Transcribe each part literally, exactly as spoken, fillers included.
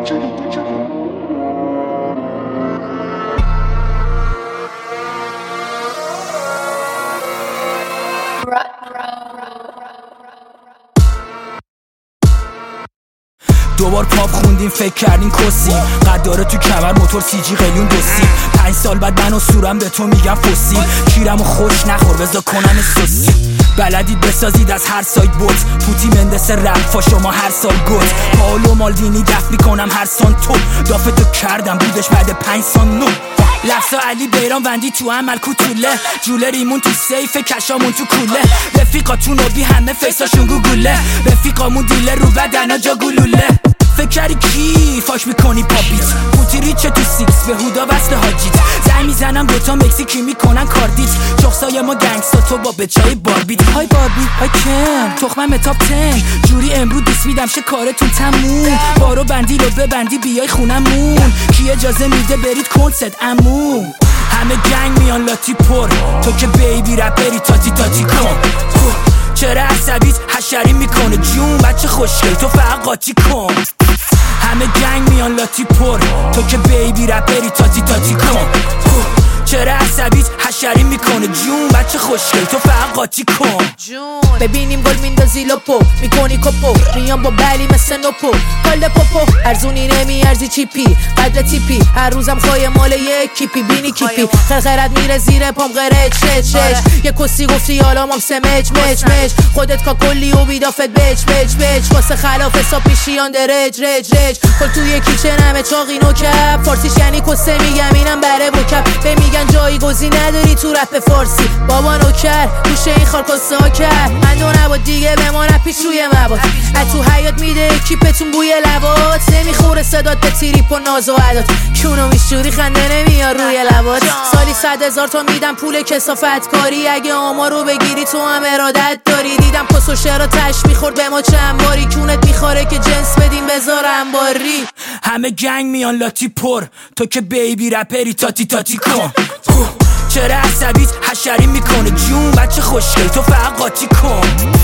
دوبار پاپ خوندیم فکر کردیم کسیم قد داره تو کمر موتور سی جی قلیون دوسیم پنج سال بعد من و سورم به تو میگم فسیل کیرمو خوش نخور بذار کنم سوسی بلدید بسازید از هر سایت بوت پوتی مندس رفا شما هر سال گوت پاولو مالدینی دفت میکنم هر سان تو دافتو کردم بودش بعد پنج سان نو لفظا علی بیران وندی تو عمل کوتوله جوله ریمون تو سیف کشامون تو کوله رفیقاتون رو بی همه فیساشون گوگوله رفیقامون دیله رو بدنا جا گلوله فکر کردی کی فاش میکنی پاپیت پوتی ریچه تو سیکس به هودا وصل حاجیت زنگ میزنم دوتا مکزیکی میکنن کاردیت چخصای ما گنگستا تو با بچای باربیت های باربی های کم تخمم تاپ تن جوری امرو دیس میدم شه کارتون تموم بارو بندی رو ببندی بیای خونمون کی اجازه میده برید کنسرت عمو همه گنگ میان لاتی پر تو که بیبی رپری تاتی تاتی کن چرا عصبیت حشری میکنه جون بچه خوشگل تو فقط قاطی کن همه گنگ میان لاتی پر تو که بیبی رپری تاتی تاتی کن چرا عصبیت حشری میکنه جون بچه خوشگل تو فقط قاطی کن جون ببینیم گل میندازی لپو میکنی کپو ریان با بلی مثل نوپو کال پوپو ارزونی نمیارزی چیپی قدر تیپی هر روزم خواهی مال یک کیپی بینی کیپی خرخرت میره زیر پام غره چه چش یه کسی گفتی حالا مام سه مچ مچ مچ خودت کا کلی و بیدافت بچ بچ بچ واسه خلاف حساب پیشیان درج رج رج کل توی کیچن همه چاقی نوکب فارسیش یعنی کسه میگم اینم بره بکب به میگن جایی گزی نداری تو رپ فارسی بابا نوکر گوشه این خار کسه ها کرد من دو نباد دیگه به ما نپیش روی مواد از تو حیات میده کیپتون بوی لبات نمیخوره صدات به تریپ و ناز و عدات کونو میشوری خنده نمیاد روی لبات سالی صد هزار تا میدم پول کسافت کاری اگه آما رو بگیری تو هم ارادت داری دیدم پس و شرا تش میخورد به ما چند باری کونت میخوره که جنس بدیم بذار انباری همه گنگ میان لاتی پر تو که بیبی رپری تاتی تاتی کن چرا عصبیت حشری میکنه جون بچه خوشگل تو فقط قاطی کن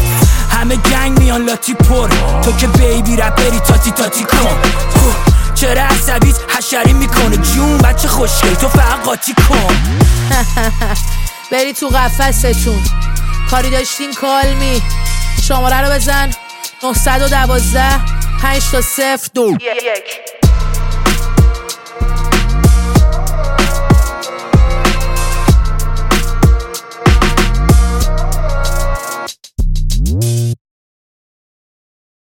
همه گنگ میان لاتی پر تو که بیبی رپری تاتی تاتی کن چرا عصبیت حشری میکنه جون بچه خوشگل تو فقط قاطی کن بری تو قفستون کاری داشتین کالمی شماره رو بزن نه یک دو پنج تا صفر دو یک